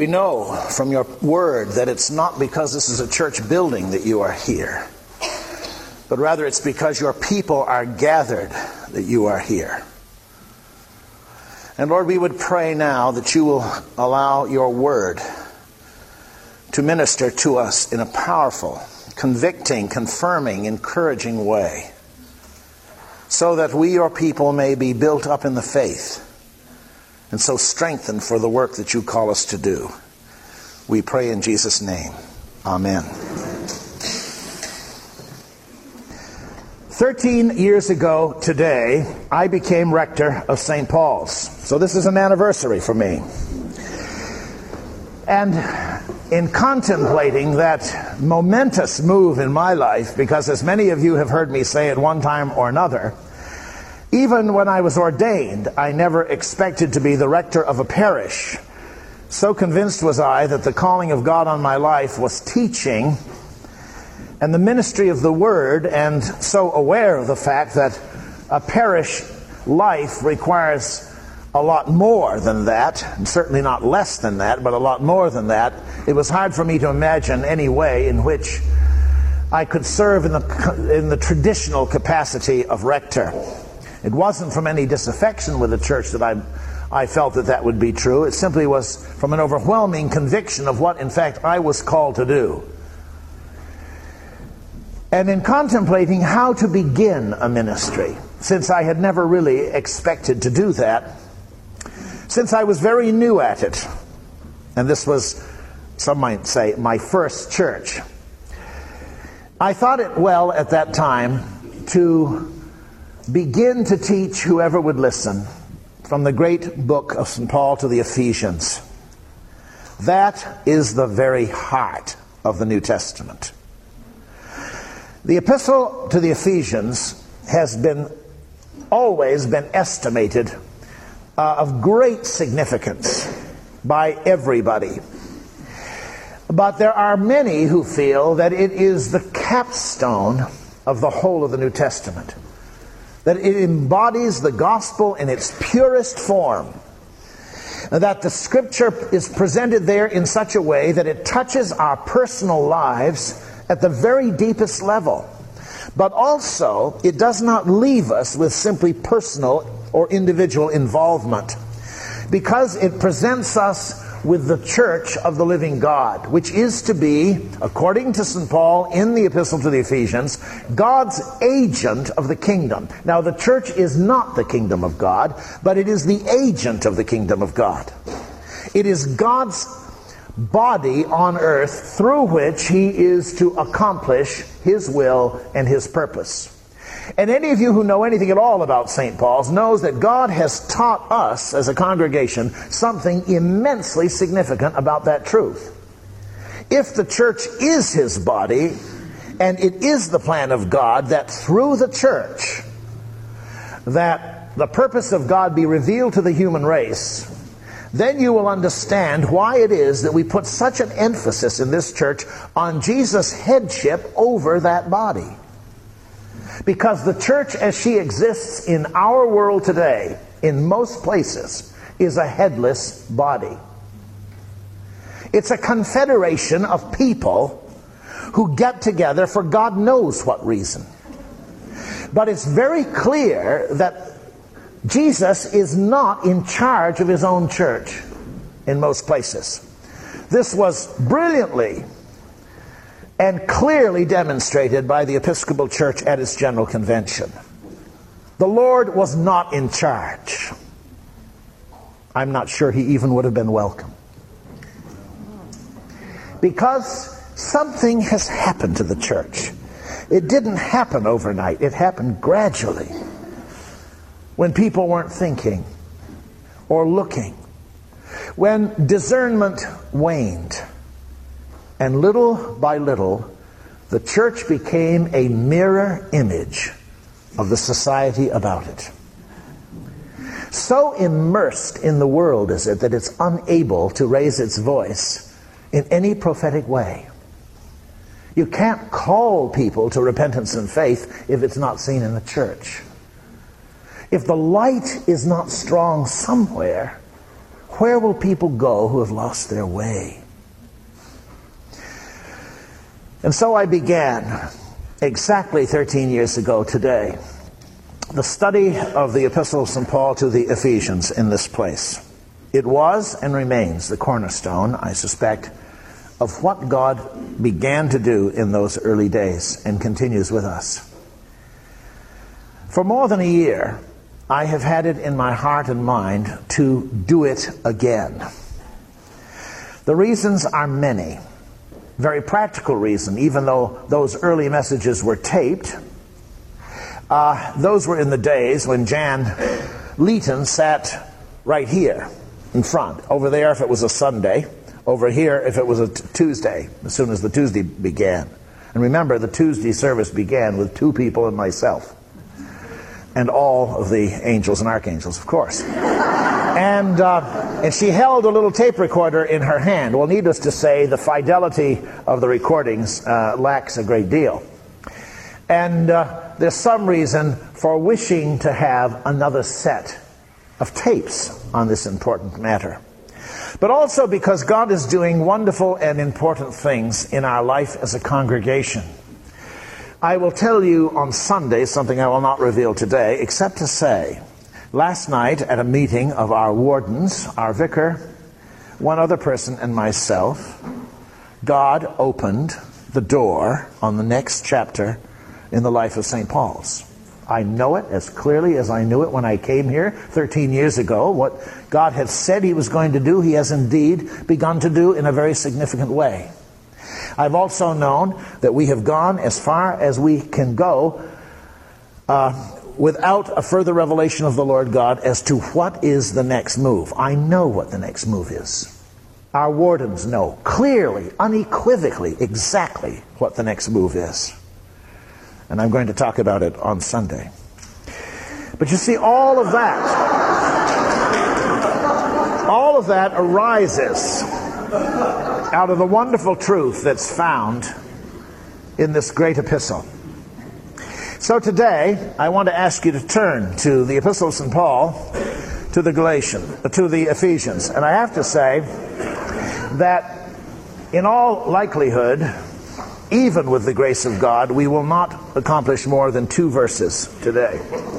We know from your word that it's not because this is a church building that you are here, but rather it's because your people are gathered that you are here. And Lord, we would pray now that you will allow your word to minister to us in a powerful, convicting, confirming, encouraging way, so that we, your people, may be built up in the faith and so strengthened for the work that you call us to do. We pray in Jesus' name. Amen. 13 years ago today, I became rector of St. Paul's. So this is an anniversary for me. And in contemplating that momentous move in my life, because as many of you have heard me say at one time or another, even when I was ordained, I never expected to be the rector of a parish. So convinced was I that the calling of God on my life was teaching and the ministry of the Word, and so aware of the fact that a parish life requires a lot more than that, and certainly not less than that, but a lot more than that. It was hard for me to imagine any way in which I could serve in the traditional capacity of rector. It wasn't from any disaffection with the church that I felt that would be true. It simply was from an overwhelming conviction of what, in fact, I was called to do. And in contemplating how to begin a ministry, since I had never really expected to do that, since I was very new at it, and this was, some might say, my first church, I thought it well at that time to begin to teach whoever would listen from the great book of St. Paul to the Ephesians. That is the very heart of the New Testament. The epistle to the Ephesians has always been estimated of great significance by everybody. But there are many who feel that it is the capstone of the whole of the New Testament, that it embodies the gospel in its purest form, that the scripture is presented there in such a way that it touches our personal lives at the very deepest level. But also, it does not leave us with simply personal or individual involvement, because it presents us with the church of the living God, which is to be, according to St. Paul in the epistle to the Ephesians, God's agent of the kingdom. Now, the church is not the kingdom of God, but it is the agent of the kingdom of God. It is God's body on earth through which he is to accomplish his will and his purpose. And any of you who know anything at all about St. Paul's knows that God has taught us as a congregation something immensely significant about that truth. If the church is his body, and it is the plan of God that through the church that the purpose of God be revealed to the human race, then you will understand why it is that we put such an emphasis in this church on Jesus' headship over that body. Because the church as she exists in our world today, in most places, is a headless body. It's a confederation of people who get together for God knows what reason. But it's very clear that Jesus is not in charge of his own church in most places. This was brilliantly and clearly demonstrated by the Episcopal Church at its General Convention. The Lord was not in charge. I'm not sure he even would have been welcome. Because something has happened to the church. It didn't happen overnight. It happened gradually. When people weren't thinking or looking. When discernment waned. And little by little, the church became a mirror image of the society about it. So immersed in the world is it that it's unable to raise its voice in any prophetic way. You can't call people to repentance and faith if it's not seen in the church. If the light is not strong somewhere, Where will people go who have lost their way? And so I began, exactly 13 years ago today, the study of the Epistle of St. Paul to the Ephesians in this place. It was and remains the cornerstone, I suspect, of what God began to do in those early days and continues with us. For more than a year, I have had it in my heart and mind to do it again. The reasons are many. Very practical reason, even though those early messages were taped. Those were in the days when Jan Leeton sat right here in front. Over there if it was a Sunday. Over here if it was a Tuesday, as soon as the Tuesday began. And remember, the Tuesday service began with 2 people and myself. And all of the angels and archangels, of course. And she held a little tape recorder in her hand. Well, needless to say, the fidelity of the recordings lacks a great deal. And there's some reason for wishing to have another set of tapes on this important matter. But also because God is doing wonderful and important things in our life as a congregation. I will tell you on Sunday something I will not reveal today, except to say, last night at a meeting of our wardens, our vicar, one other person, and myself, God opened the door on the next chapter in the life of St. Paul's. I know it as clearly as I knew it when I came here 13 years ago. What God had said he was going to do, he has indeed begun to do in a very significant way. I've also known that we have gone as far as we can go without a further revelation of the Lord God as to what is the next move. I know what the next move is. Our wardens know clearly, unequivocally, exactly what the next move is. And I'm going to talk about it on Sunday. But you see, all of that arises out of the wonderful truth that's found in this great epistle. So today, I want to ask you to turn to the Epistle of St. Paul to the Ephesians. And I have to say that in all likelihood, even with the grace of God, we will not accomplish more than 2 verses today.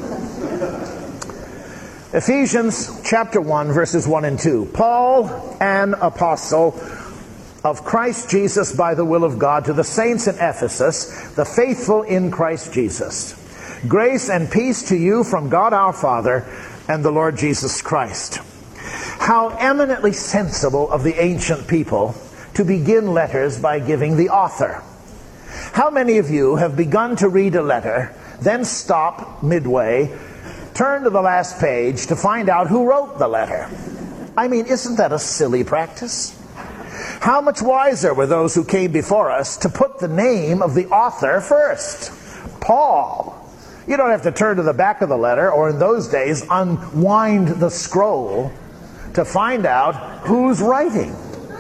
Ephesians chapter 1, verses 1 and 2. Paul, an apostle of Christ Jesus by the will of God, to the saints in Ephesus, the faithful in Christ Jesus. Grace and peace to you from God our Father and the Lord Jesus Christ. How eminently sensible of the ancient people to begin letters by giving the author. How many of you have begun to read a letter, then stop midway, turn to the last page to find out who wrote the letter? I mean, isn't that a silly practice? How much wiser were those who came before us to put the name of the author first? Paul. You don't have to turn to the back of the letter, or in those days, unwind the scroll to find out who's writing.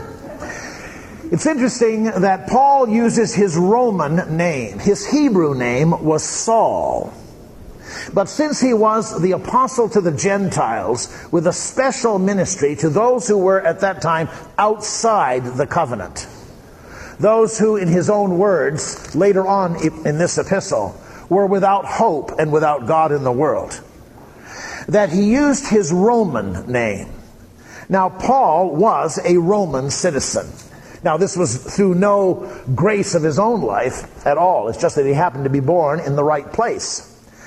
It's interesting that Paul uses his Roman name. His Hebrew name was Saul. But since he was the apostle to the Gentiles with a special ministry to those who were at that time outside the covenant, those who, in his own words, later on in this epistle, were without hope and without God in the world, that he used his Roman name. Now, Paul was a Roman citizen. Now, this was through no grace of his own life at all. It's just that he happened to be born in the right place.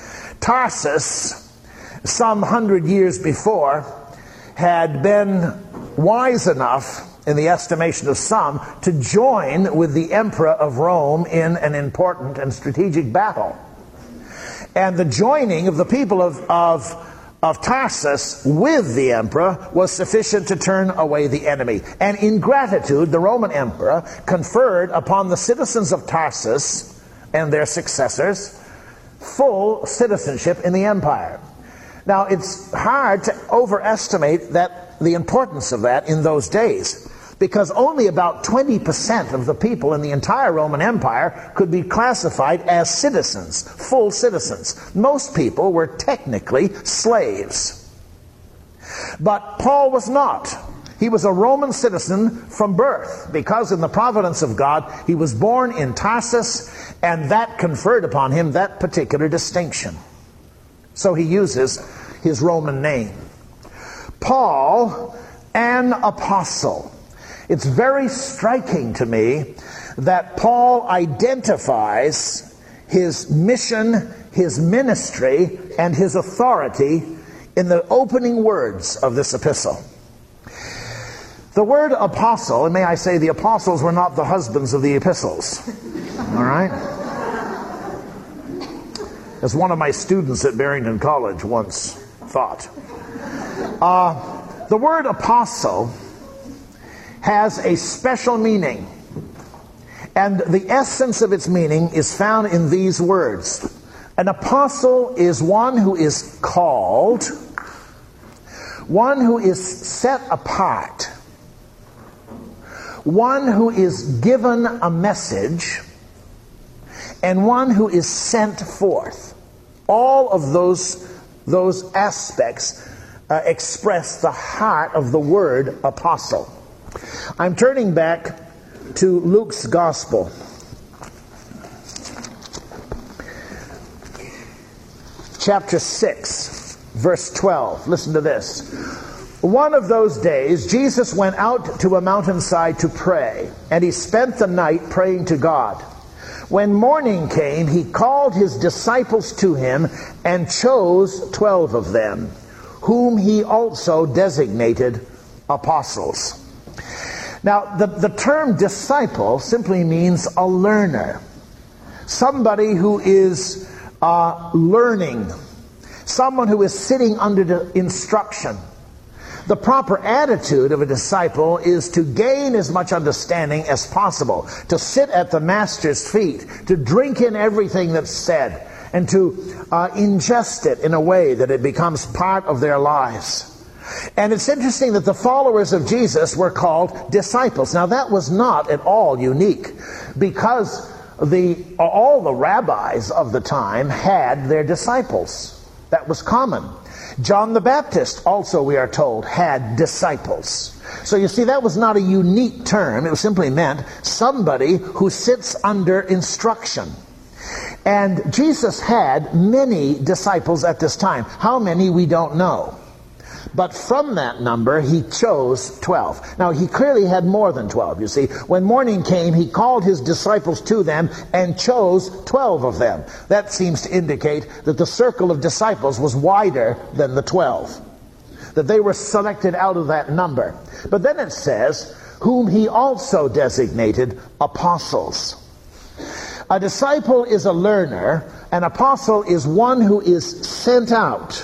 Tarsus, some 100 years before, had been wise enough, in the estimation of some, to join with the emperor of Rome in an important and strategic battle. And the joining of the people of Tarsus with the emperor was sufficient to turn away the enemy. And in gratitude, the Roman emperor conferred upon the citizens of Tarsus and their successors full citizenship in the empire. Now, it's hard to overestimate the importance of that in those days, because only about 20% of the people in the entire Roman Empire could be classified as citizens, full citizens. Most people were technically slaves. But Paul was not. He was a Roman citizen from birth, because in the providence of God, he was born in Tarsus, and that conferred upon him that particular distinction. So he uses his Roman name. Paul, an apostle. It's very striking to me that Paul identifies his mission, his ministry, and his authority in the opening words of this epistle. The word apostle, and may I say the apostles were not the husbands of the epistles. All right? As one of my students at Barrington College once thought. The word apostle has a special meaning. And the essence of its meaning is found in these words. An apostle is one who is called, one who is set apart, one who is given a message, and one who is sent forth. All of those aspects express the heart of the word apostle. I'm turning back to Luke's Gospel. Chapter 6, verse 12. Listen to this. One of those days, Jesus went out to a mountainside to pray, and he spent the night praying to God. When morning came, he called his disciples to him and chose 12 of them, whom he also designated apostles. Now, the term disciple simply means a learner. Somebody who is learning. Someone who is sitting under the instruction. The proper attitude of a disciple is to gain as much understanding as possible, to sit at the master's feet, to drink in everything that's said, and to ingest it in a way that it becomes part of their lives. And it's interesting that the followers of Jesus were called disciples. Now that was not at all unique, because all the rabbis of the time had their disciples. That was common. John the Baptist also, we are told, had disciples. So you see, that was not a unique term. It simply meant somebody who sits under instruction. And Jesus had many disciples at this time. How many, we don't know. But from that number, he chose 12. Now, he clearly had more than 12, you see. When morning came, he called his disciples to them and chose 12 of them. That seems to indicate that the circle of disciples was wider than the 12. That they were selected out of that number. But then it says, whom he also designated apostles. A disciple is a learner. An apostle is one who is sent out,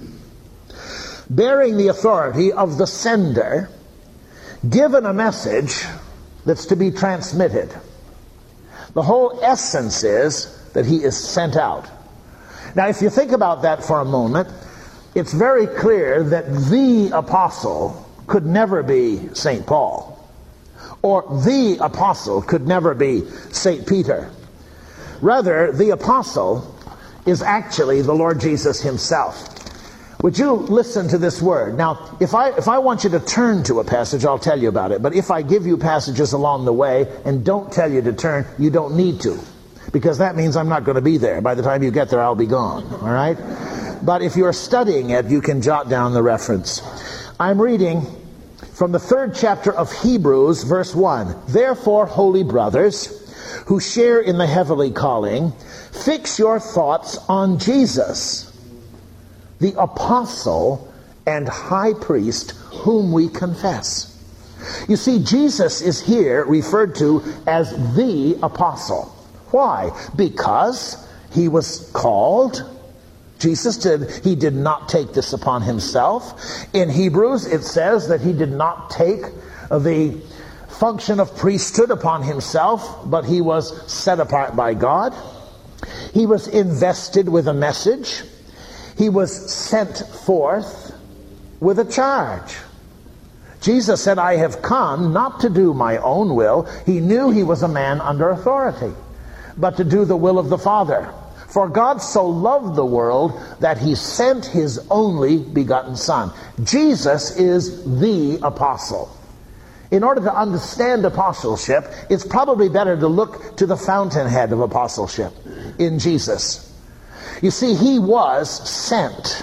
bearing the authority of the sender, given a message that's to be transmitted. The whole essence is that he is sent out. Now, if you think about that for a moment, it's very clear that the apostle could never be St. Paul, or the apostle could never be St. Peter. Rather, the apostle is actually the Lord Jesus himself. Would you listen to this word? Now, if I want you to turn to a passage, I'll tell you about it. But if I give you passages along the way and don't tell you to turn, you don't need to. Because that means I'm not going to be there. By the time you get there, I'll be gone. All right? But if you're studying it, you can jot down the reference. I'm reading from the 3rd chapter of Hebrews, verse 1. Therefore, holy brothers, who share in the heavenly calling, fix your thoughts on Jesus, the apostle and high priest whom we confess. You see, Jesus is here referred to as the apostle. Why? Because he was called. Jesus did not take this upon himself. In Hebrews, it says that he did not take the function of priesthood upon himself, but he was set apart by God. He was invested with a message. He was sent forth with a charge. Jesus said, I have come not to do my own will. He knew he was a man under authority, but to do the will of the Father. For God so loved the world that he sent his only begotten Son. Jesus is the apostle. In order to understand apostleship, it's probably better to look to the fountainhead of apostleship in Jesus. You see, he was sent.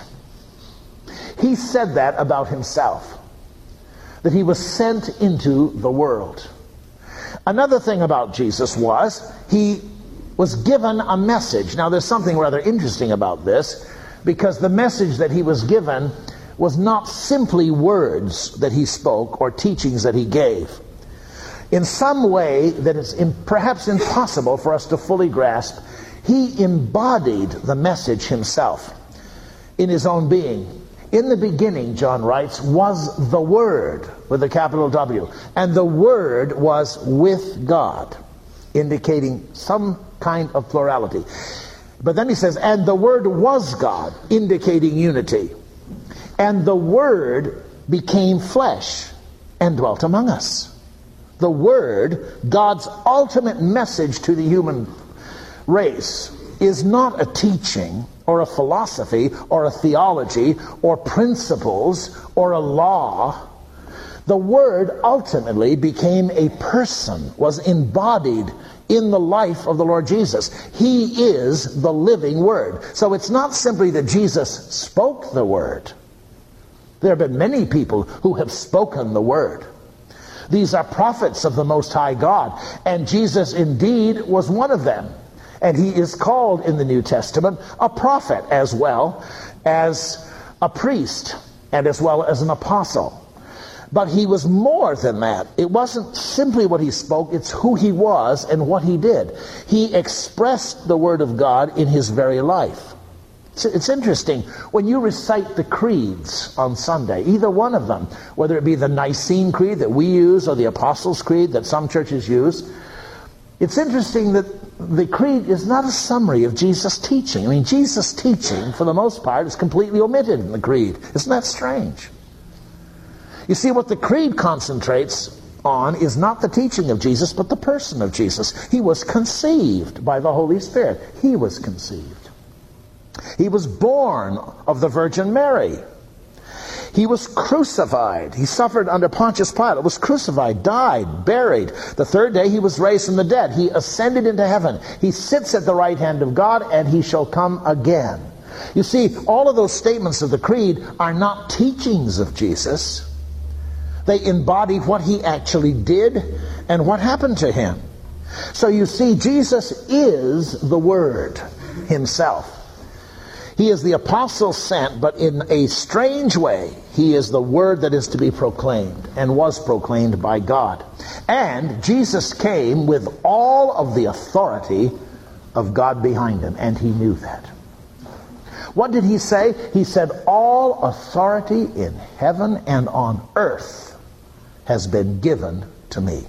He said that about himself, that he was sent into the world. Another thing about Jesus was he was given a message. Now, there's something rather interesting about this, because the message that he was given was not simply words that he spoke or teachings that he gave. In some way that is perhaps impossible for us to fully grasp, he embodied the message himself in his own being. In the beginning, John writes, was the Word, with a capital W, and the Word was with God, indicating some kind of plurality. But then he says, and the Word was God, indicating unity. And the Word became flesh and dwelt among us. The Word, God's ultimate message to the human race, is not a teaching or a philosophy or a theology or principles or a law. The Word ultimately became a person, was embodied in the life of the Lord Jesus. He is the living Word. So it's not simply that Jesus spoke the Word. There have been many people who have spoken the Word. These are prophets of the Most High God, and Jesus indeed was one of them. And he is called in the New Testament a prophet as well as a priest and as well as an apostle. But he was more than that. It wasn't simply what he spoke, it's who he was and what he did. He expressed the Word of God in his very life. It's interesting, when you recite the creeds on Sunday, either one of them, whether it be the Nicene Creed that we use or the Apostles' Creed that some churches use, it's interesting that the creed is not a summary of Jesus' teaching. I mean, Jesus' teaching, for the most part, is completely omitted in the creed. Isn't that strange? You see, what the creed concentrates on is not the teaching of Jesus, but the person of Jesus. He was conceived by the Holy Spirit. He was conceived. He was born of the Virgin Mary. He was crucified. He suffered under Pontius Pilate, was crucified, died, buried. The third day he was raised from the dead. He ascended into heaven. He sits at the right hand of God, and he shall come again. You see, all of those statements of the creed are not teachings of Jesus. They embody what he actually did and what happened to him. So you see, Jesus is the Word himself. He is the apostle sent, but in a strange way, he is the Word that is to be proclaimed and was proclaimed by God. And Jesus came with all of the authority of God behind him, and he knew that. What did he say? He said, all authority in heaven and on earth has been given to me.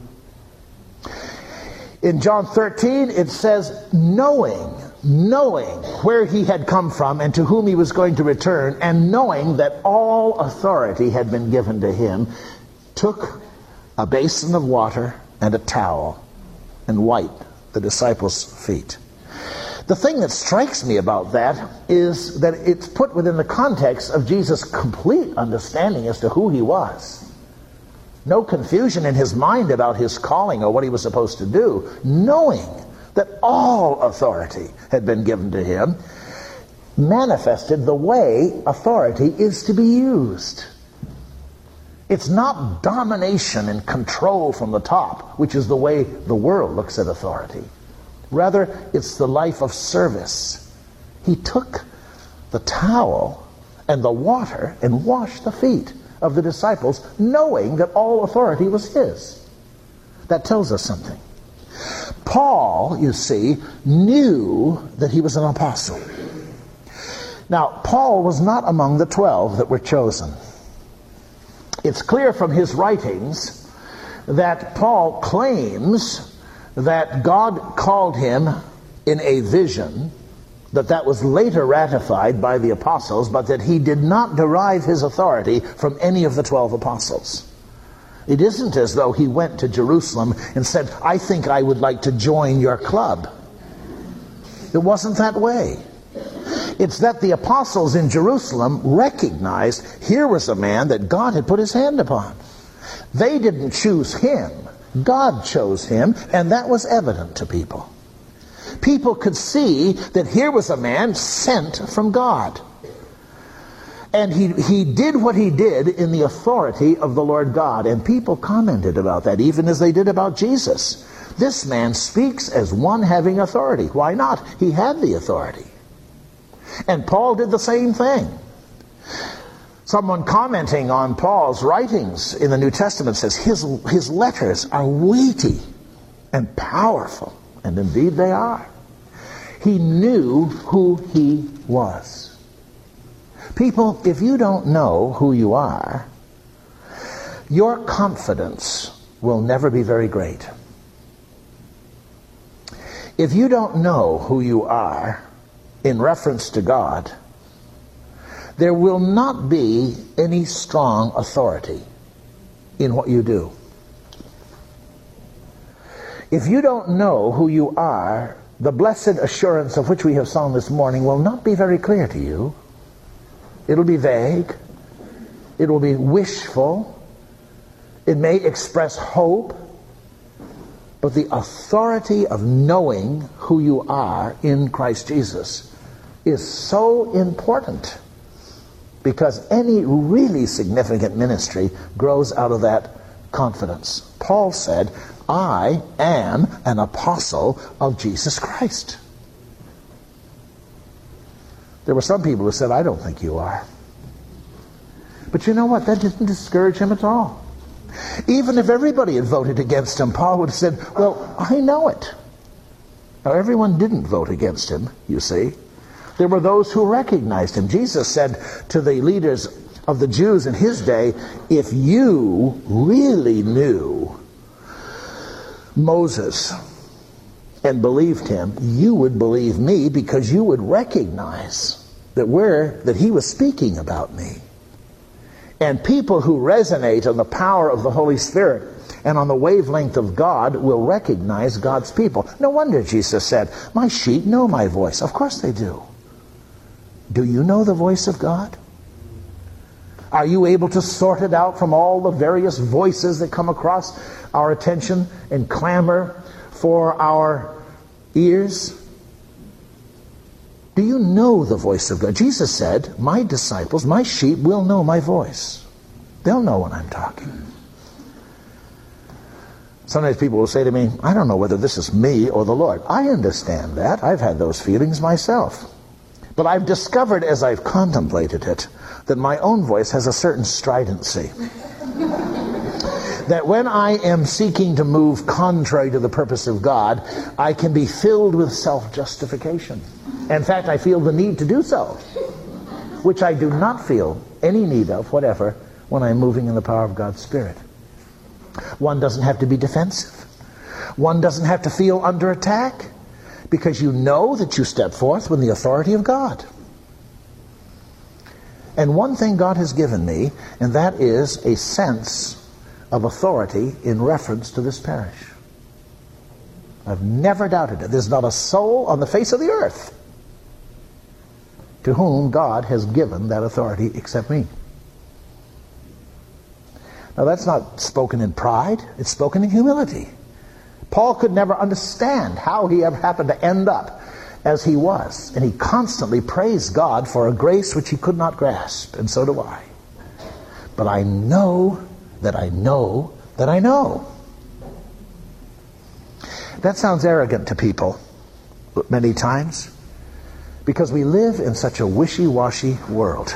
In John 13, it says, knowing where he had come from and to whom he was going to return, and knowing that all authority had been given to him, took a basin of water and a towel and wiped the disciples' feet. The thing that strikes me about that is that it's put within the context of Jesus' complete understanding as to who he was. No confusion in his mind about his calling or what he was supposed to do, knowing that all authority had been given to him, manifested the way authority is to be used. It's not domination and control from the top, which is the way the world looks at authority. Rather, it's the life of service. He took the towel and the water and washed the feet of the disciples, knowing that all authority was his. That tells us something. Paul, you see, knew that he was an apostle. Now, Paul was not among the 12 that were chosen. It's clear from his writings that Paul claims that God called him in a vision, that was later ratified by the apostles, but that he did not derive his authority from any of the 12 apostles. It isn't as though he went to Jerusalem and said, I think I would like to join your club. It wasn't that way. It's that the apostles in Jerusalem recognized here was a man that God had put his hand upon. They didn't choose him. God chose him, and that was evident to people. People could see that here was a man sent from God. And he did what he did in the authority of the Lord God. And people commented about that, even as they did about Jesus. This man speaks as one having authority. Why not? He had the authority. And Paul did the same thing. Someone commenting on Paul's writings in the New Testament says his letters are weighty and powerful. And indeed they are. He knew who he was. People, if you don't know who you are, your confidence will never be very great. If you don't know who you are in reference to God, there will not be any strong authority in what you do. If you don't know who you are, the blessed assurance of which we have sung this morning will not be very clear to you. It'll be vague. It will be wishful. It may express hope. But the authority of knowing who you are in Christ Jesus is so important, because any really significant ministry grows out of that confidence. Paul said, I am an apostle of Jesus Christ. There were some people who said, I don't think you are. But you know what? That didn't discourage him at all. Even if everybody had voted against him, Paul would have said, well, I know it. Now, everyone didn't vote against him, you see. There were those who recognized him. Jesus said to the leaders of the Jews in his day, if you really knew Moses and believed him, you would believe me, because you would recognize that he was speaking about me. And people who resonate on the power of the Holy Spirit and on the wavelength of God will recognize God's people. No wonder Jesus said, my sheep know my voice. Of course they do. Do you know the voice of God? Are you able to sort it out from all the various voices that come across our attention and clamor for our ears? Do you know the voice of God? Jesus said, my disciples, my sheep will know my voice. They'll know when I'm talking. Sometimes people will say to me, I don't know whether this is me or the Lord. I understand that. I've had those feelings myself. But I've discovered as I've contemplated it that my own voice has a certain stridency. That when I am seeking to move contrary to the purpose of God, I can be filled with self-justification. In fact, I feel the need to do so, which I do not feel any need of whatever when I'm moving in the power of God's Spirit. One doesn't have to be defensive. One doesn't have to feel under attack, because you know that you step forth with the authority of God. And one thing God has given me, and that is a sense of authority in reference to this parish. I've never doubted it. There's not a soul on the face of the earth to whom God has given that authority except me. Now that's not spoken in pride, it's spoken in humility. Paul could never understand how he ever happened to end up as he was. And he constantly praised God for a grace which he could not grasp. And so do I. But I know that I know that I know. That sounds arrogant to people many times, because we live in such a wishy-washy world.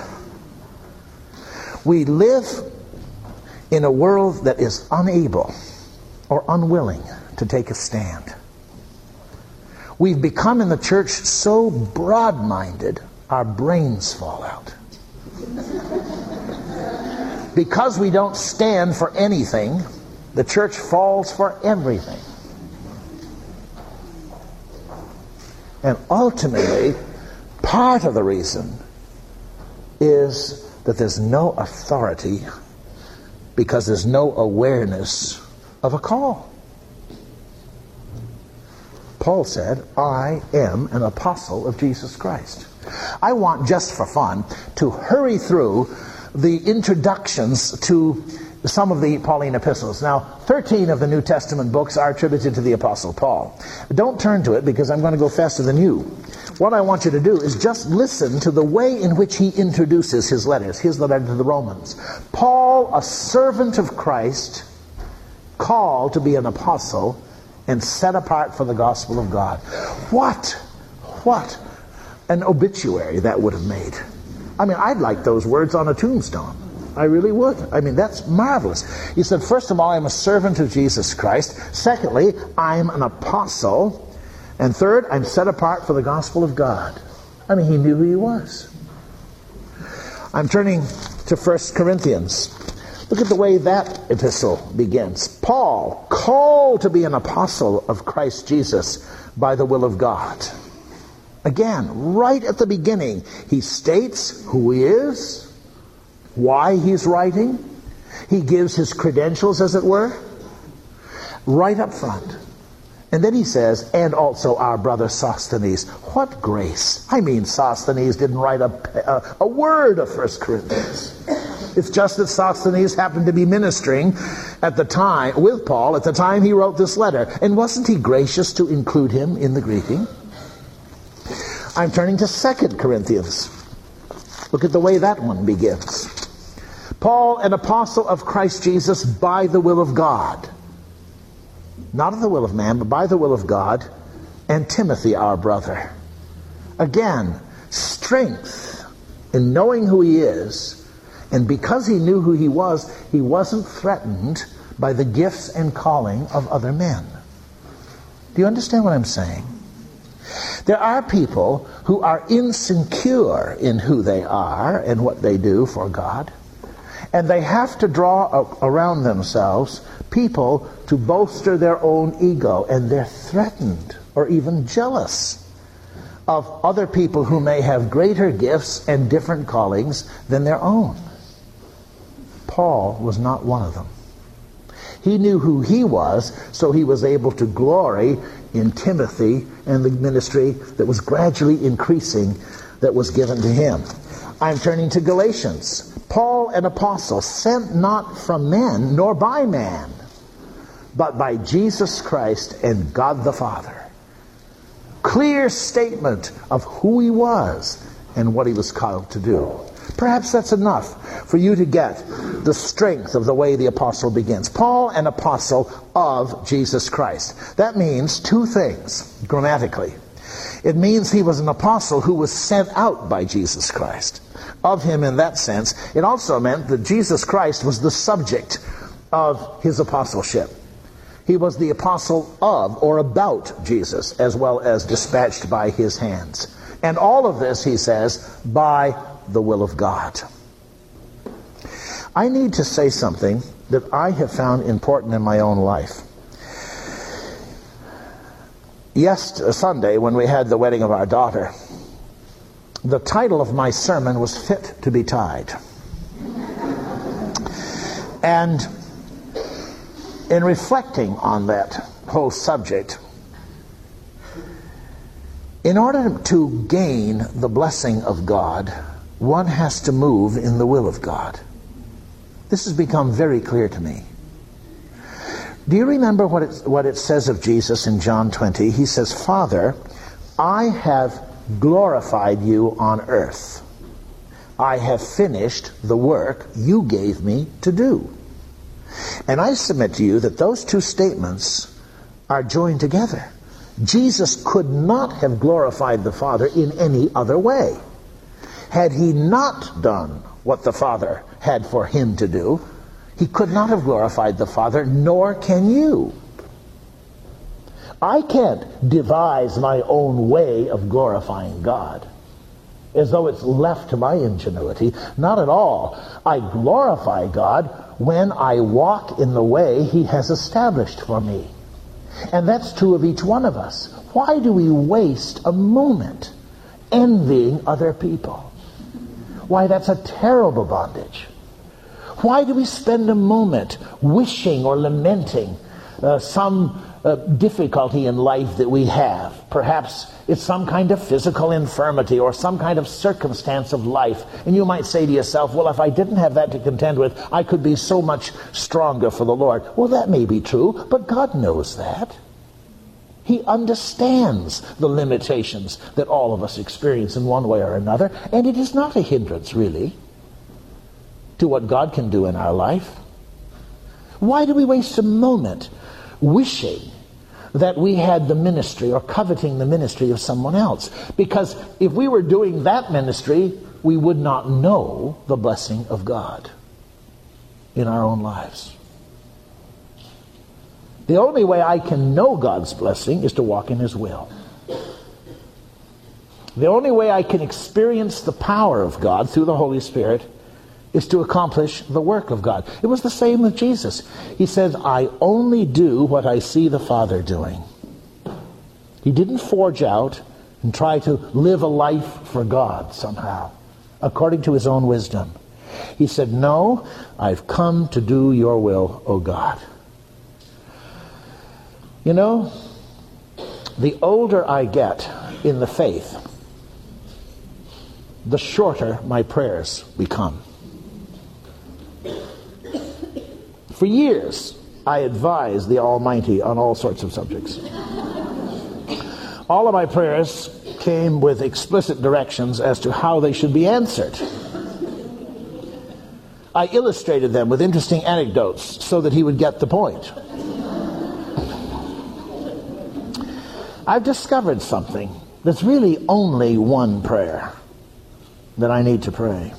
We live in a world that is unable or unwilling to take a stand. We've become in the church so broad-minded, our brains fall out. Because we don't stand for anything, the church falls for everything. And ultimately, part of the reason is that there's no authority, because there's no awareness of a call. Paul said, I am an apostle of Jesus Christ. I want, just for fun, to hurry through the introductions to some of the Pauline epistles. Now, 13 of the New Testament books are attributed to the Apostle Paul. Don't turn to it because I'm going to go faster than you. What I want you to do is just listen to the way in which he introduces his letters. Here's the letter to the Romans. Paul, a servant of Christ, called to be an apostle and set apart for the gospel of God. What an obituary that would have made. I mean, I'd like those words on a tombstone. I really would. I mean, that's marvelous. He said, first of all, I'm a servant of Jesus Christ. Secondly, I'm an apostle. And third, I'm set apart for the gospel of God. I mean, he knew who he was. I'm turning to 1 Corinthians. Look at the way that epistle begins. Paul, called to be an apostle of Christ Jesus by the will of God. Again, right at the beginning, he states who he is, why he's writing. He gives his credentials, as it were, right up front. And then he says, and also our brother Sosthenes. What grace! I mean, Sosthenes didn't write a word of 1 Corinthians. It's just that Sosthenes happened to be ministering at the time with Paul at the time he wrote this letter. And wasn't he gracious to include him in the greeting? I'm turning to 2 Corinthians. Look at the way that one begins. Paul, an apostle of Christ Jesus by the will of God. Not of the will of man, but by the will of God. And Timothy, our brother. Again, strength in knowing who he is. And because he knew who he wasn't threatened by the gifts and calling of other men. Do you understand what I'm saying? There are people who are insecure in who they are and what they do for God. And they have to draw around themselves people to bolster their own ego. And they're threatened or even jealous of other people who may have greater gifts and different callings than their own. Paul was not one of them. He knew who he was, so he was able to glory in Timothy and the ministry that was gradually increasing that was given to him. I'm turning to Galatians. Paul, an apostle, sent not from men nor by man, but by Jesus Christ and God the Father. Clear statement of who he was and what he was called to do. Perhaps that's enough for you to get the strength of the way the apostle begins. Paul, an apostle of Jesus Christ. That means two things, grammatically. It means he was an apostle who was sent out by Jesus Christ. Of him in that sense. It also meant that Jesus Christ was the subject of his apostleship. He was the apostle of or about Jesus, as well as dispatched by his hands. And all of this, he says, by the will of God. I need to say something that I have found important in my own life. Sunday, when we had the wedding of our daughter, the title of my sermon was Fit to be Tied. And in reflecting on that whole subject, in order to gain the blessing of God, one has to move in the will of God. This has become very clear to me. Do you remember what it says of Jesus in John 20? He says, Father, I have glorified you on earth. I have finished the work you gave me to do. And I submit to you that those two statements are joined together. Jesus could not have glorified the Father in any other way. Had he not done what the Father had for him to do, he could not have glorified the Father, nor can you. I can't devise my own way of glorifying God as though it's left to my ingenuity. Not at all. I glorify God when I walk in the way he has established for me. And that's true of each one of us. Why do we waste a moment envying other people? Why, that's a terrible bondage. Why do we spend a moment wishing or lamenting some difficulty in life that we have. Perhaps it's some kind of physical infirmity or some kind of circumstance of life. And you might say to yourself, well, if I didn't have that to contend with, I could be so much stronger for the Lord. Well, that may be true, but God knows that. He understands the limitations that all of us experience in one way or another, and it is not a hindrance, really, to what God can do in our life. Why do we waste a moment wishing that we had the ministry or coveting the ministry of someone else? Because if we were doing that ministry, we would not know the blessing of God in our own lives. The only way I can know God's blessing is to walk in His will. The only way I can experience the power of God through the Holy Spirit is to accomplish the work of God. It was the same with Jesus. He says, I only do what I see the Father doing. He didn't forge out and try to live a life for God somehow, according to his own wisdom. He said, no, I've come to do your will, O God. You know, the older I get in the faith, the shorter my prayers become. For years, I advised the Almighty on all sorts of subjects. All of my prayers came with explicit directions as to how they should be answered. I illustrated them with interesting anecdotes so that he would get the point. I've discovered something. There's really only one prayer that I need to pray.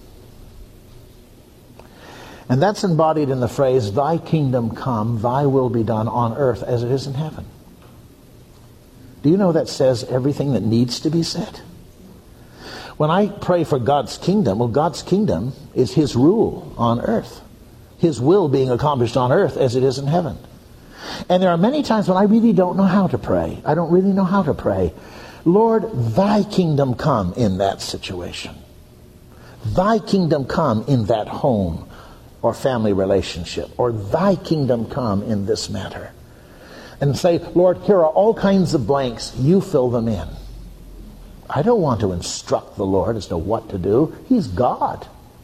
And that's embodied in the phrase, thy kingdom come, thy will be done on earth as it is in heaven. Do you know that says everything that needs to be said? When I pray for God's kingdom, well, God's kingdom is His rule on earth. His will being accomplished on earth as it is in heaven. And there are many times when I really don't know how to pray. I don't really know how to pray. Lord, thy kingdom come in that situation. Thy kingdom come in that home or family relationship, or thy kingdom come in this matter. And say, Lord, here are all kinds of blanks, you fill them in. I don't want to instruct the Lord as to what to do. He's God.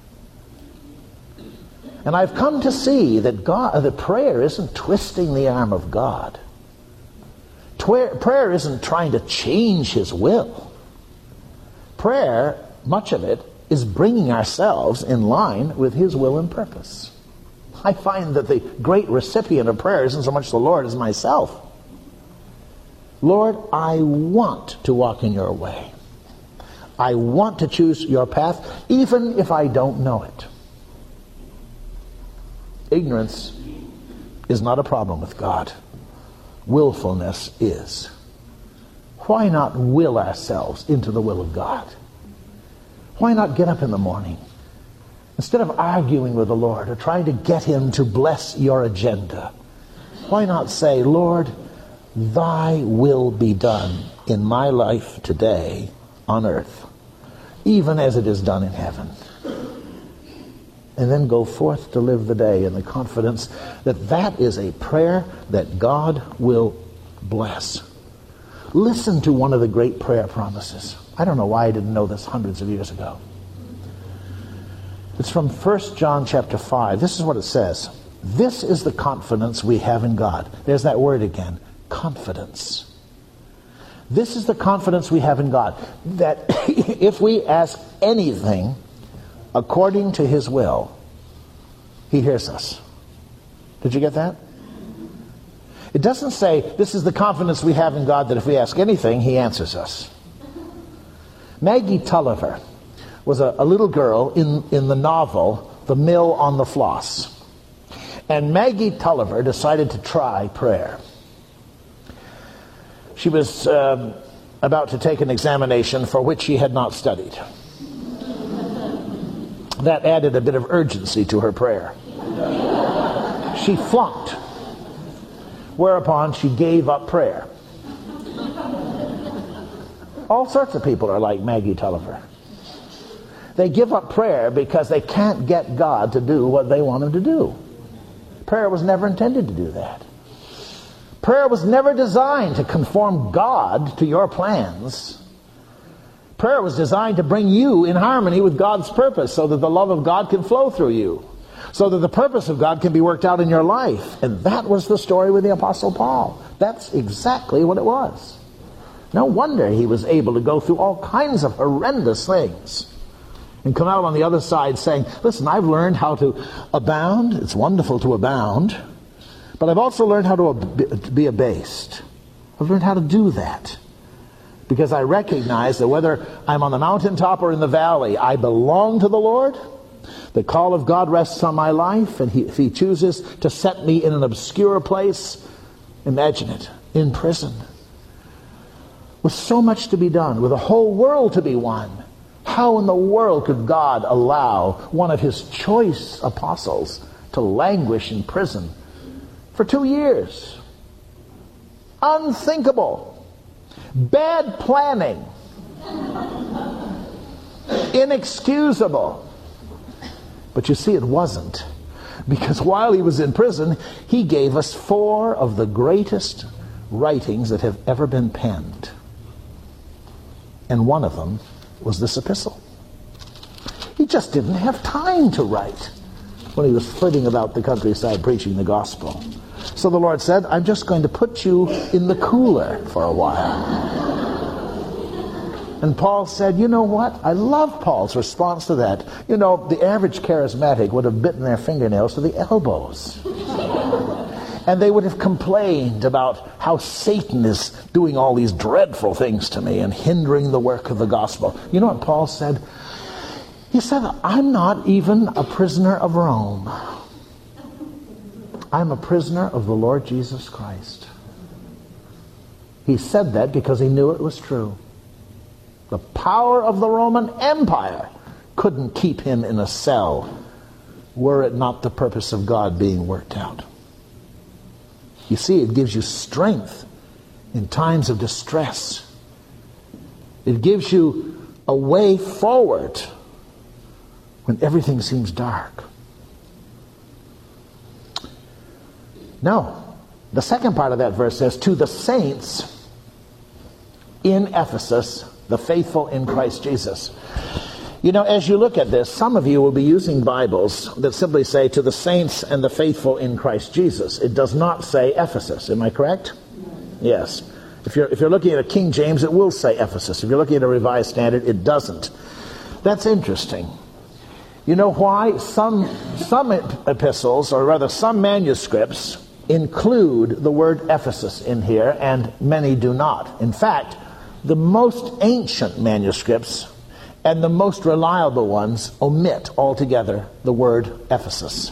And I've come to see that that prayer isn't twisting the arm of God. Prayer isn't trying to change His will. Prayer, much of it, is bringing ourselves in line with His will and purpose. I find that the great recipient of prayer isn't so much the Lord as myself. Lord, I want to walk in your way. I want to choose your path, even if I don't know it. Ignorance is not a problem with God. Willfulness is. Why not will ourselves into the will of God? Why not get up in the morning? Instead of arguing with the Lord or trying to get Him to bless your agenda, why not say, Lord, thy will be done in my life today on earth, even as it is done in heaven. And then go forth to live the day in the confidence that that is a prayer that God will bless. Listen to one of the great prayer promises. I don't know why I didn't know this hundreds of years ago. It's from 1 John chapter 5. This is what it says. This is the confidence we have in God. There's that word again. Confidence. This is the confidence we have in God. That if we ask anything according to His will, He hears us. Did you get that? It doesn't say, this is the confidence we have in God that if we ask anything, He answers us. Maggie Tulliver was a little girl in the novel The Mill on the Floss. And Maggie Tulliver decided to try prayer. She was about to take an examination for which she had not studied. That added a bit of urgency to her prayer. She flunked, whereupon she gave up prayer. All sorts of people are like Maggie Tulliver. They give up prayer because they can't get God to do what they want Him to do. Prayer was never intended to do that. Prayer was never designed to conform God to your plans. Prayer was designed to bring you in harmony with God's purpose so that the love of God can flow through you, so that the purpose of God can be worked out in your life. And that was the story with the Apostle Paul. That's exactly what it was. No wonder he was able to go through all kinds of horrendous things and come out on the other side saying, listen, I've learned how to abound. It's wonderful to abound. But I've also learned how to be abased. I've learned how to do that. Because I recognize that whether I'm on the mountaintop or in the valley, I belong to the Lord. The call of God rests on my life. And if He chooses to set me in an obscure place, imagine it, in prison. With so much to be done, with a whole world to be won, how in the world could God allow one of His choice apostles to languish in prison for 2 years? Unthinkable. Bad planning. Inexcusable. But you see, it wasn't. Because while he was in prison, he gave us 4 of the greatest writings that have ever been penned. And one of them was this epistle. He just didn't have time to write when he was flitting about the countryside preaching the gospel. So the Lord said, I'm just going to put you in the cooler for a while. And Paul said, you know what? I love Paul's response to that. You know, the average charismatic would have bitten their fingernails to the elbows. And they would have complained about how Satan is doing all these dreadful things to me and hindering the work of the gospel. You know what Paul said? He said, I'm not even a prisoner of Rome. I'm a prisoner of the Lord Jesus Christ. He said that because he knew it was true. The power of the Roman Empire couldn't keep him in a cell were it not the purpose of God being worked out. You see, it gives you strength in times of distress. It gives you a way forward when everything seems dark. No, the second part of that verse says, to the saints in Ephesus, the faithful in Christ Jesus. You know, as you look at this, some of you will be using Bibles that simply say, to the saints and the faithful in Christ Jesus. It does not say Ephesus. Am I correct? Yes. If you're looking at a King James, it will say Ephesus. If you're looking at a Revised Standard, it doesn't. That's interesting. You know why? Some epistles, or rather some manuscripts, include the word Ephesus in here, and many do not. In fact, the most ancient manuscripts and the most reliable ones omit altogether the word Ephesus.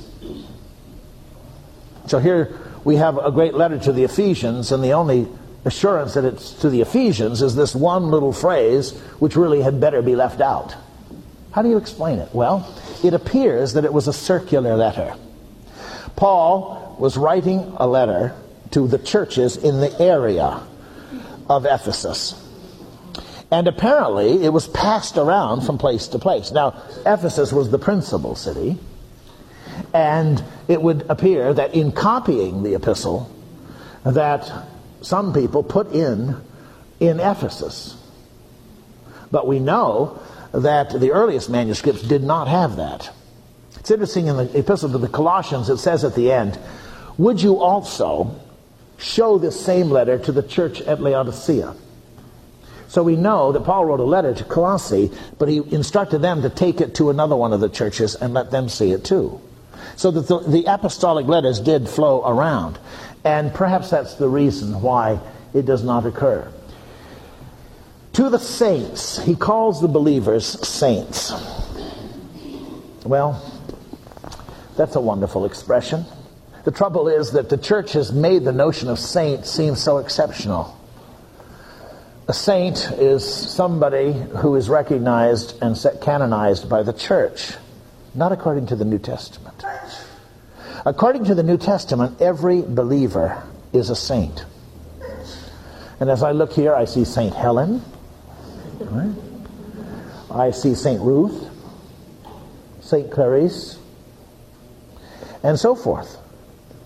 So here we have a great letter to the Ephesians, and the only assurance that it's to the Ephesians is this one little phrase, which really had better be left out. How do you explain it? Well, it appears that it was a circular letter. Paul was writing a letter to the churches in the area of Ephesus. And apparently it was passed around from place to place. Now, Ephesus was the principal city, and it would appear that in copying the epistle, that some people put in Ephesus. But we know that the earliest manuscripts did not have that. It's interesting, in the epistle to the Colossians, it says at the end, would you also show this same letter to the church at Laodicea? So we know that Paul wrote a letter to Colossae, but he instructed them to take it to another one of the churches and let them see it too. So that the apostolic letters did flow around. And perhaps that's the reason why it does not occur. To the saints, he calls the believers saints. Well, that's a wonderful expression. The trouble is that the church has made the notion of saint seem so exceptional. A saint is somebody who is recognized and canonized by the church, not according to the New Testament. According to the New Testament, every believer is a saint. And as I look here, I see St. Helen. Right? I see St. Ruth, St. Clarice, and so forth.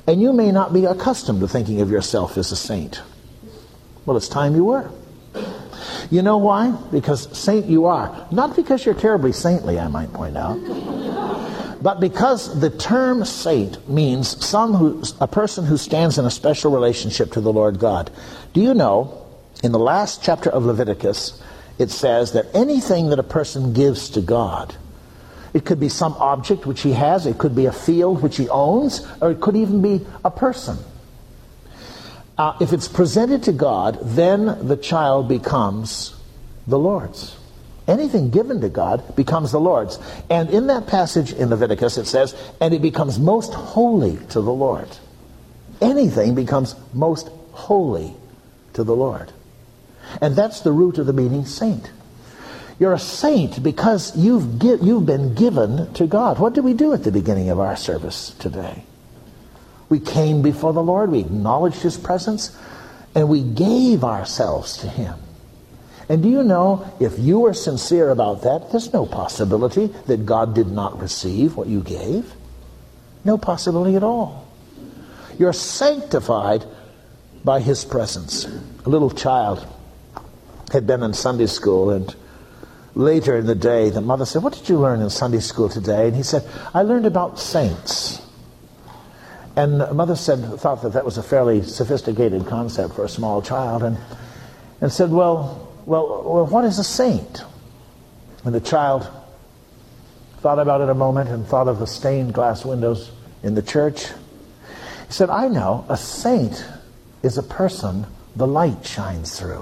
And you may not be accustomed to thinking of yourself as a saint. Well, it's time you were. You know why? Because saint you are. Not because you're terribly saintly, I might point out. But because the term saint means a person who stands in a special relationship to the Lord God. Do you know, in the last chapter of Leviticus, it says that anything that a person gives to God, it could be some object which he has, it could be a field which he owns, or it could even be a person. If it's presented to God, then the child becomes the Lord's. Anything given to God becomes the Lord's. And in that passage in Leviticus it says, and it becomes most holy to the Lord. Anything becomes most holy to the Lord. And that's the root of the meaning saint. You're a saint because you've been given to God. What did we do at the beginning of our service today? We came before the Lord, we acknowledged His presence, and we gave ourselves to Him. And do you know, if you were sincere about that, there's no possibility that God did not receive what you gave. No possibility at all. You're sanctified by His presence. A little child had been in Sunday school, and later in the day the mother said, "What did you learn in Sunday school today?" And he said, "I learned about saints." And the mother thought that was a fairly sophisticated concept for a small child, and said, well, what is a saint? And the child thought about it a moment and thought of the stained glass windows in the church. He said, "I know, a saint is a person the light shines through."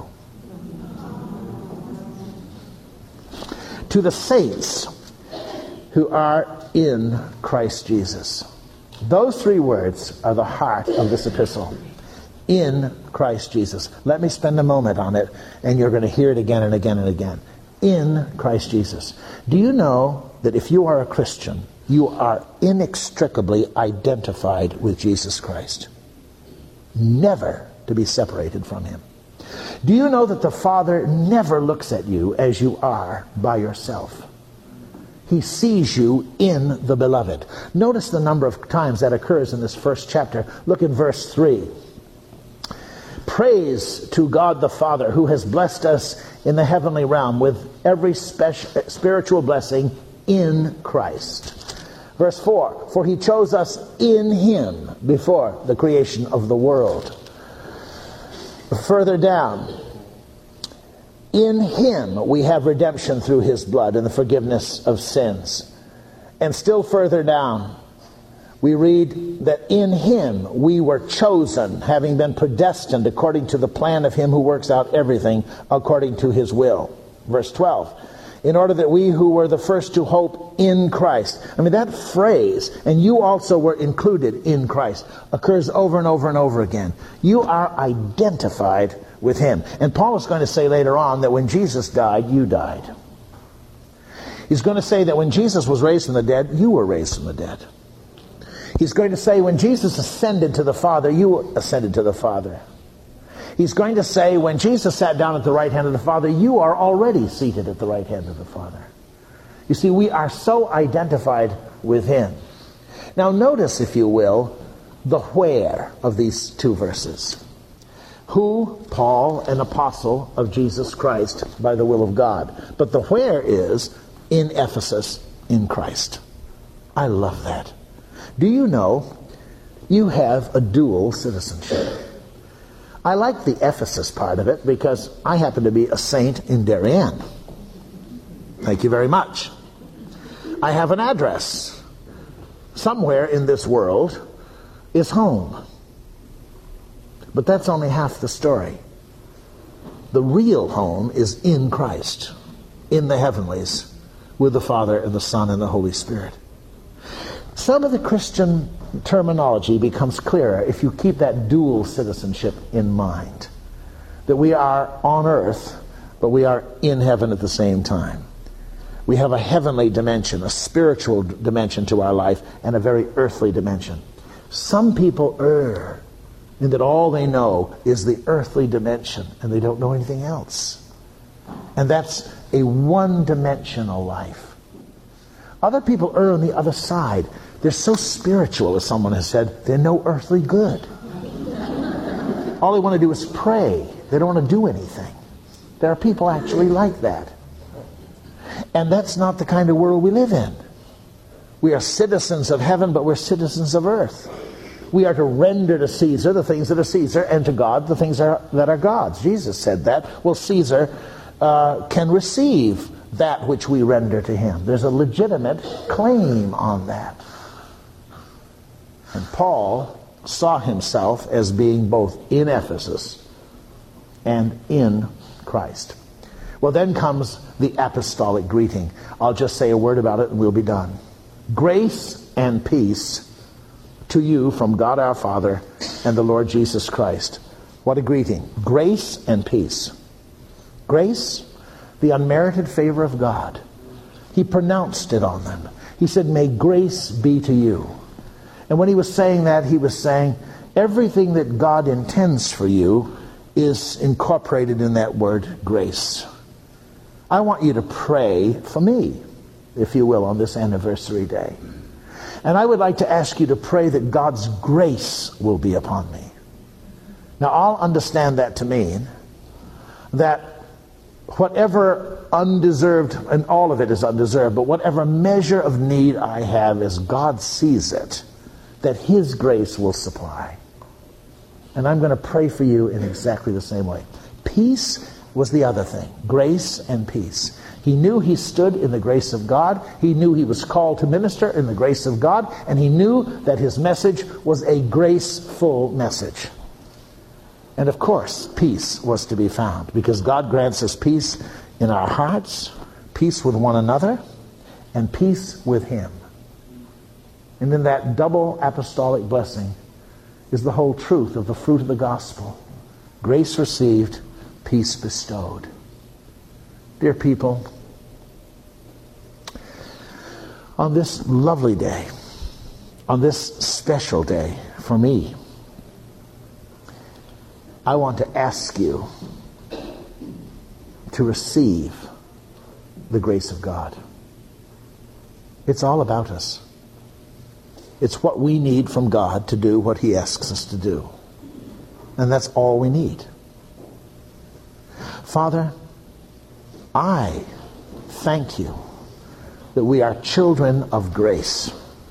To the saints who are in Christ Jesus. Those three words are the heart of this epistle. In Christ Jesus. Let me spend a moment on it, and you're going to hear it again and again and again. In Christ Jesus. Do you know that if you are a Christian, you are inextricably identified with Jesus Christ? Never to be separated from Him. Do you know that the Father never looks at you as you are by yourself? He sees you in the Beloved. Notice the number of times that occurs in this first chapter. Look in verse 3. Praise to God the Father, who has blessed us in the heavenly realm with every spiritual blessing in Christ. Verse 4, for He chose us in Him before the creation of the world. Further down, in Him we have redemption through His blood and the forgiveness of sins. And still further down, we read that in Him we were chosen, having been predestined according to the plan of Him who works out everything according to His will. Verse 12, in order that we who were the first to hope in Christ. I mean, that phrase, and you also were included in Christ, occurs over and over and over again. You are identified with Him. And Paul is going to say later on that when Jesus died, you died. He's going to say that when Jesus was raised from the dead, you were raised from the dead. He's going to say when Jesus ascended to the Father, you ascended to the Father. He's going to say when Jesus sat down at the right hand of the Father, you are already seated at the right hand of the Father. You see, we are so identified with Him. Now notice, if you will, the where of these two verses. Who? Paul, an apostle of Jesus Christ by the will of God. But the where is in Ephesus, in Christ. I love that. Do you know you have a dual citizenship? I like the Ephesus part of it because I happen to be a saint in Darien. Thank you very much. I have an address. Somewhere in this world is home. But that's only half the story. The real home is in Christ, in the heavenlies, with the Father and the Son and the Holy Spirit. Some of the Christian terminology becomes clearer if you keep that dual citizenship in mind. That we are on earth, but we are in heaven at the same time. We have a heavenly dimension, a spiritual dimension to our life, and a very earthly dimension. Some people err in that all they know is the earthly dimension, and they don't know anything else. And that's a one-dimensional life. Other people err on the other side. They're so spiritual, as someone has said, they're no earthly good. All they want to do is pray. They don't want to do anything. There are people actually like that. And that's not the kind of world we live in. We are citizens of heaven, but we're citizens of earth. We are to render to Caesar the things that are Caesar, and to God the things that are God's. Jesus said that. Well, Caesar can receive that which we render to him. There's a legitimate claim on that. And Paul saw himself as being both in Ephesus and in Christ. Well, then comes the apostolic greeting. I'll just say a word about it and we'll be done. Grace and peace to you from God our Father and the Lord Jesus Christ. What a greeting. Grace and peace. Grace, the unmerited favor of God. He pronounced it on them. He said, may grace be to you. And when he was saying that, he was saying, everything that God intends for you is incorporated in that word, grace. I want you to pray for me, if you will, on this anniversary day. And I would like to ask you to pray that God's grace will be upon me. Now, I'll understand that to mean that whatever undeserved, and all of it is undeserved, but whatever measure of need I have as God sees it, that his grace will supply. And I'm going to pray for you in exactly the same way. Peace was the other thing. Grace and peace. He knew he stood in the grace of God. He knew he was called to minister in the grace of God. And he knew that his message was a graceful message. And of course, peace was to be found, because God grants us peace in our hearts, peace with one another, and peace with him. And in that double apostolic blessing is the whole truth of the fruit of the gospel. Grace received, peace bestowed. Dear people, on this lovely day, on this special day for me, I want to ask you to receive the grace of God. It's all about us. It's what we need from God to do what he asks us to do. And that's all we need. Father, I thank you that we are children of grace.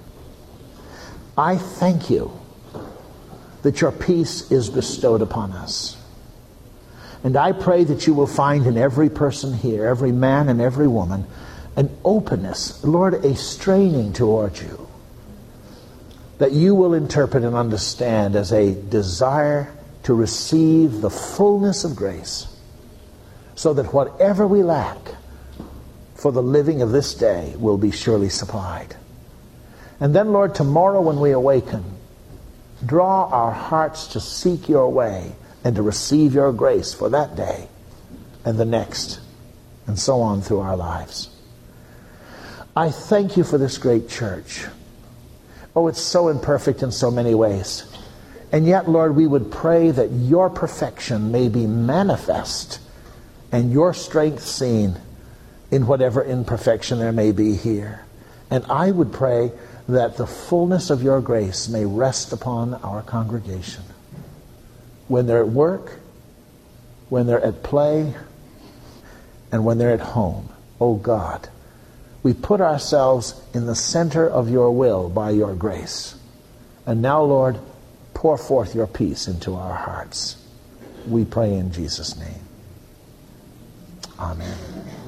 I thank you that your peace is bestowed upon us. And I pray that you will find in every person here, every man and every woman, an openness, Lord, a straining toward you, that you will interpret and understand as a desire to receive the fullness of grace, so that whatever we lack for the living of this day will be surely supplied. And then, Lord, tomorrow when we awaken, draw our hearts to seek your way and to receive your grace for that day and the next, and so on through our lives. I thank you for this great church. Oh, it's so imperfect in so many ways. And yet, Lord, we would pray that your perfection may be manifest and your strength seen in whatever imperfection there may be here. And I would pray that the fullness of your grace may rest upon our congregation. When they're at work, when they're at play, and when they're at home. Oh God, we put ourselves in the center of your will by your grace. And now, Lord, pour forth your peace into our hearts. We pray in Jesus' name. Amen.